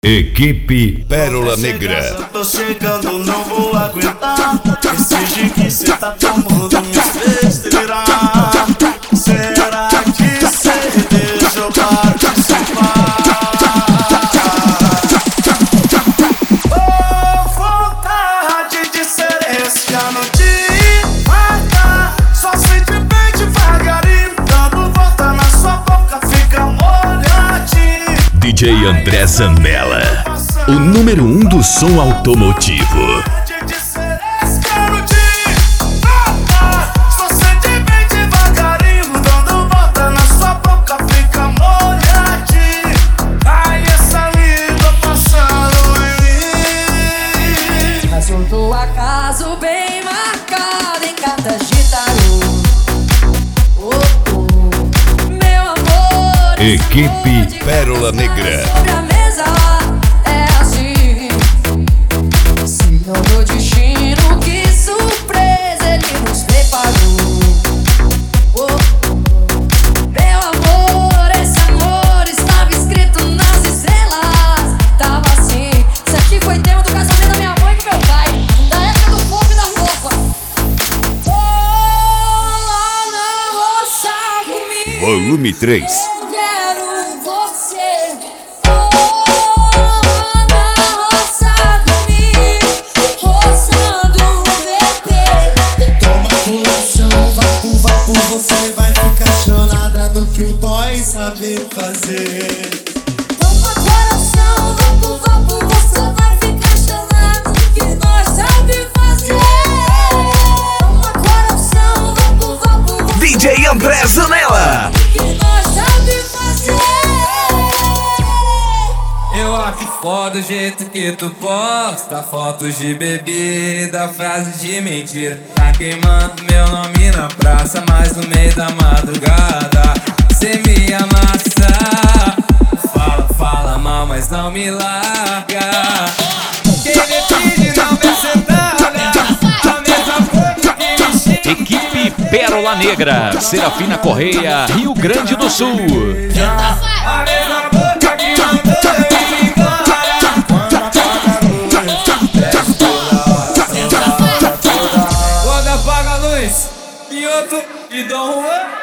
Equipe Pérola Negra. Tô chegando, não vou aguentar. Esse que cê tá tomando me fez delirar. Será que cê deixou participar? Oh, vontade de ser esse ano de matar. Só sente bem devagarinho, dando volta na sua boca, fica molhadinho. DJ André Zanella, o número 1 do som automotivo. Assunto acaso bem marcado em cartas de tarô. Meu amor, Equipe Pérola Negra. sobre a mesa é assim. Se não meu destino, que surpresa ele nos preparou. Meu amor, esse amor estava escrito nas estrelas. Tava assim, isso aqui foi tema do casamento da minha mãe com meu pai, da época do fogo e da roupa. Lá na roça comigo, Volume 3. eu quero você. Na roça comigo, roçando o bebê. Toma coração, vapo, você vai ficar chonada no que o boy sabe fazer. Toma coração, vapo, você vai ficar chorando que nós sabe fazer. Toma coração, vapo, você DJ André Zanella. que nós sabe fazer. Eu acho foda o jeito que tu posta fotos de bebida, frases de mentira. Tá queimando meu nome na praça, mas no meio da madrugada cê me amassa. Fala mal, mas não me larga. Quem decide não me sentada, a mesma coisa que me xinga. Equipe Pérola Negra, Serafina Correia, Rio Grande do Sul. A mesma boca que mandou eu ir embora. Quando apaga a luz, desce toda hora. Quando apaga a luz, e outro, e dou um